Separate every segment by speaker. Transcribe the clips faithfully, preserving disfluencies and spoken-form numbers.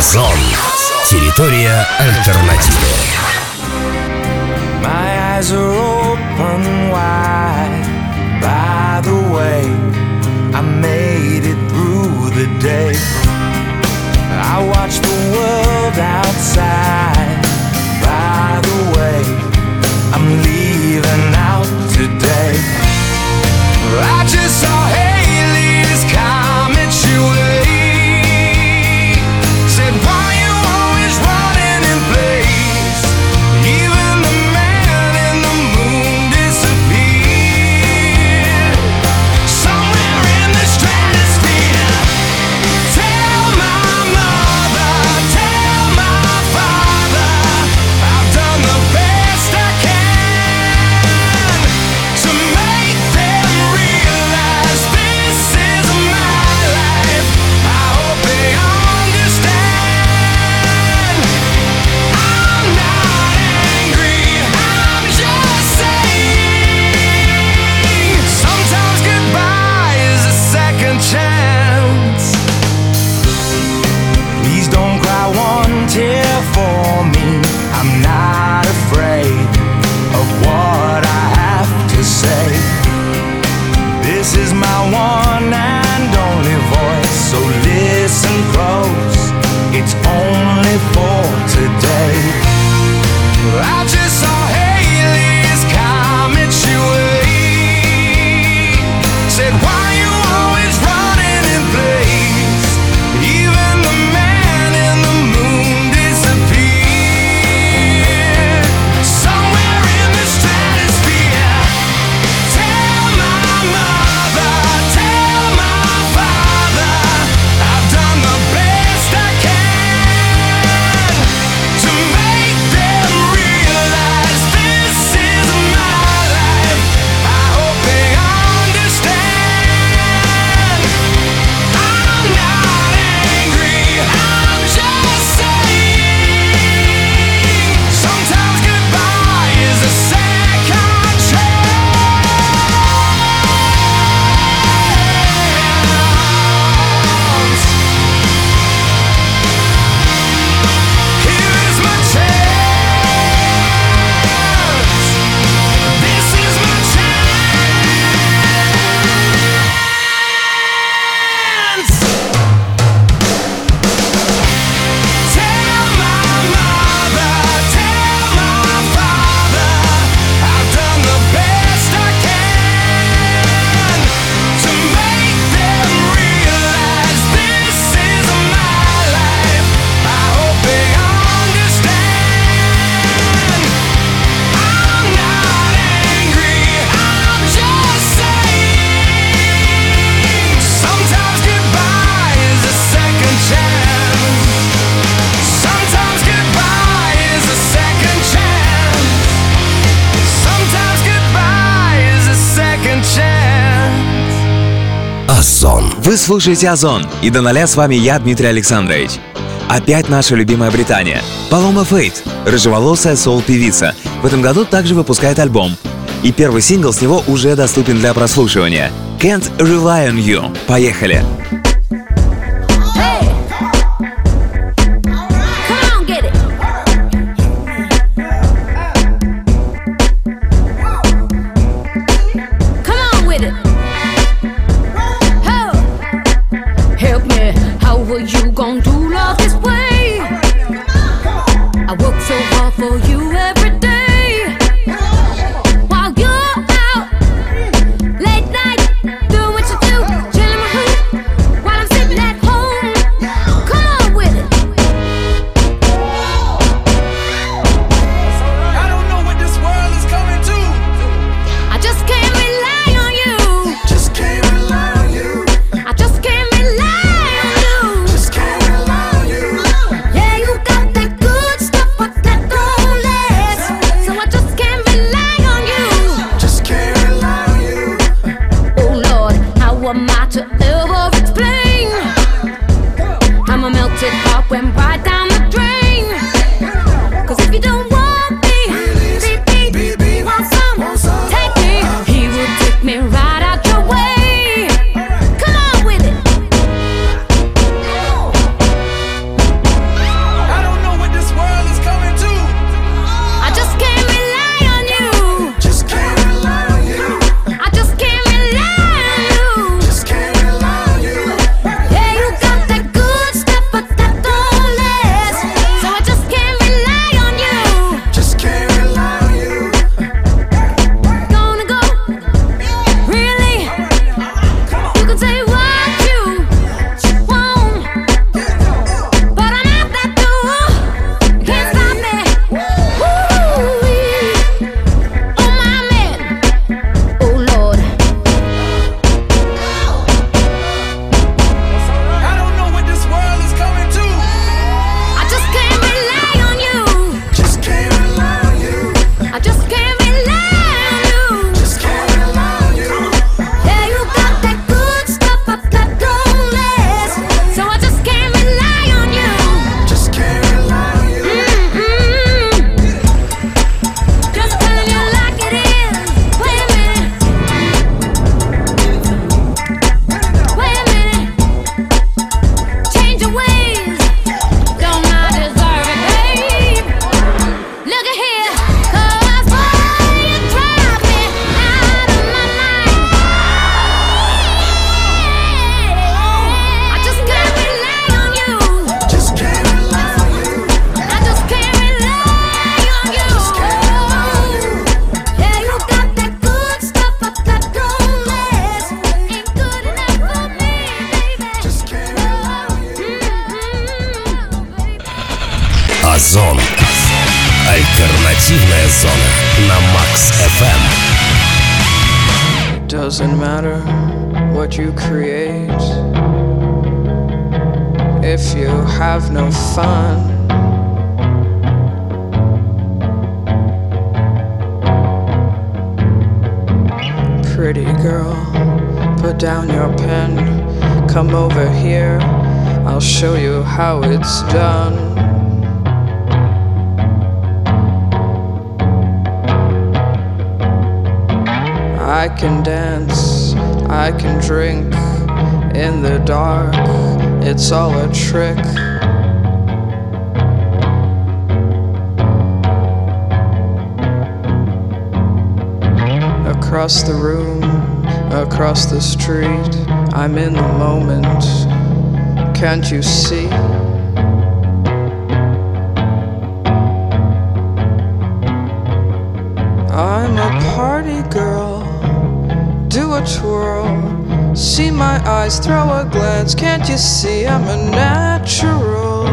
Speaker 1: Озон. Территория альтернативы.
Speaker 2: My eyes are open wide. By the way, I made it through the day. I watched the world outside. By the way, I'm leaving out today. I just saw Haley's comet shoe away. Said, why you always running in place? Even the man in the moon disappeared. Somewhere in the stratosphere. Tell my mother, tell my father, I've done the best I can to make them realize this is my life. I hope they understand. I'm not angry, I'm just saying, sometimes goodbye is a second chance. Please don't cry one tear for me. I'm not afraid of what I have to say. This is my one and only voice, so listen close. It's only for today. I just saw Haley's comet shoe away. Said, why you always running in place? Even the man in the moon disappeared. Somewhere in the stratosphere. Tell my mother, tell my father, I've done the best I can to make them realize this is my life. I hope they understand. I'm not angry, I'm just saying, sometimes goodbye is a second chance. Here's my chance. This is my chance. Tell my mother, tell my father, I've done the best I can to make them realize this is my life. I hope they understand. I'm not angry, I'm just saying, sometimes goodbye is a second chance. Sometimes goodbye is a second chance. Sometimes goodbye is a second chance.
Speaker 1: Озон.
Speaker 3: Вы слушаете Озон, и до ноля с вами я, Дмитрий Александрович. Опять наша любимая Британия. Paloma Faith, рыжеволосая соул-певица, в этом году также выпускает альбом. И первый сингл с него уже доступен для прослушивания. Can't Rely on You. Поехали!
Speaker 4: Hey, come on, get it. Come on with it. Oh, help me. How are you gonna do love this way? I work so hard for you every day, while you're out late night doing what you do, chilling with who, while I'm sitting at home. Come on with it.
Speaker 2: I don't know what this world is coming to.
Speaker 4: I just can't rely on you.
Speaker 2: Just can't rely on you.
Speaker 4: I just can't rely on you.
Speaker 2: Just can't rely on you.
Speaker 4: Yeah, you got that good stuff, but that don't last. So I just can't rely on you.
Speaker 2: Just can't rely on you.
Speaker 4: Oh Lord, how am I to ever explain? I'm a melted heart went right down the drain. Cause if you don't want me, baby, want some, take me. He will take me right out your way. Come on with it.
Speaker 1: Озон. Альтернативная зона на Макс эф эм.
Speaker 5: Doesn't matter what you create if you have no fun. Pretty girl, put down your pen, come over here, I'll show you how it's done. I can dance, I can drink in the dark, it's all a trick. Across the room, across the street, I'm in the moment, can't you see? I'm a party girl, do a twirl, see my eyes, throw a glance, can't you see I'm a natural?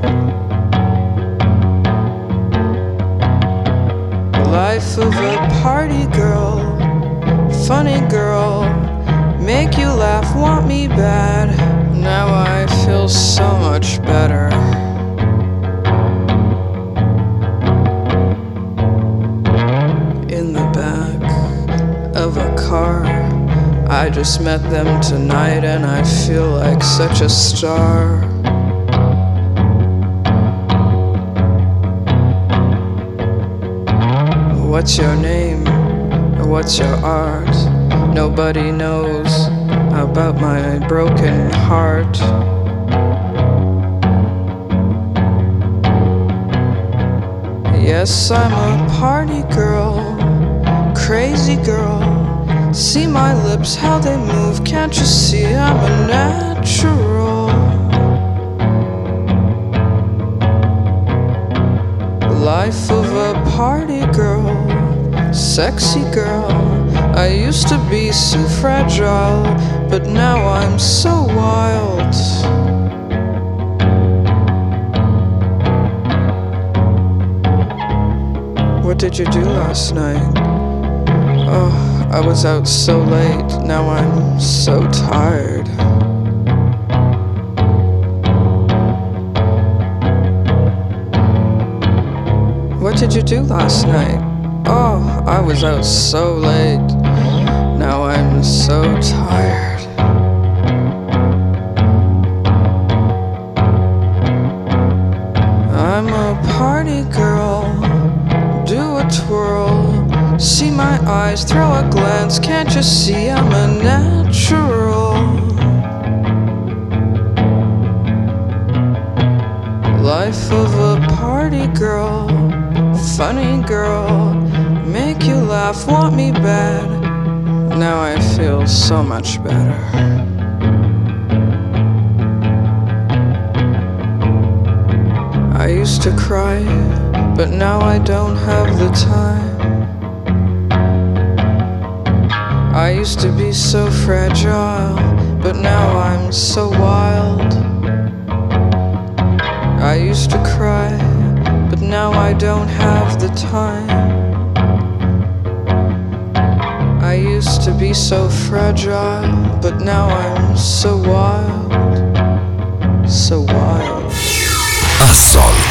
Speaker 5: Life of a party girl, funny girl, make you laugh, want me bad, now I feel so much better. In the back of a car, I just met them tonight and I feel like such a star. What's your name? What's your art? Nobody knows about my broken heart. Yes, I'm a party girl, crazy girl. See my lips, how they move, can't you see I'm a natural? Life of a party girl, sexy girl. I used to be so fragile, but now I'm so wild. What did you do last night? Oh, I was out so late, now I'm so tired. What did you do last night? Oh, I was out so late, now I'm so tired. I'm a party girl, do a twirl, see my eyes, throw a glance, can't you see I'm a natural? Life of a party girl, funny girl, make you laugh, want me bad, now I feel so much better. I used to cry, but now I don't have the time. I used to be so fragile, but now I'm so wild. I used to cry, but now I don't have the time. I used to be so fragile, but now I'm so wild, so wild.
Speaker 1: Озон.